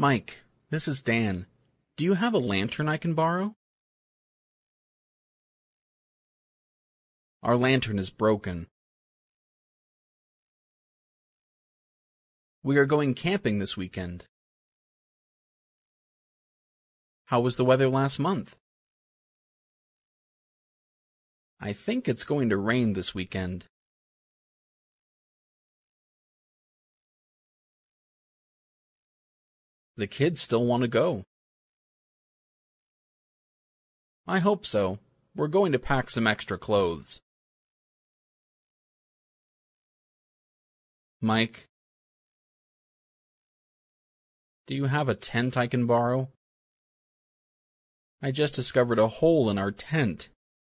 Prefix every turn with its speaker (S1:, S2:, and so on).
S1: Mike, this is Dan. Do you have a lantern I can borrow? Our lantern is broken. We are going camping this weekend. How was the weather last month? I think it's going to rain this weekend. The kids still want to go. I hope so. We're going to pack some extra clothes. Mike, do you have a tent I can borrow? I just discovered a hole in our tent.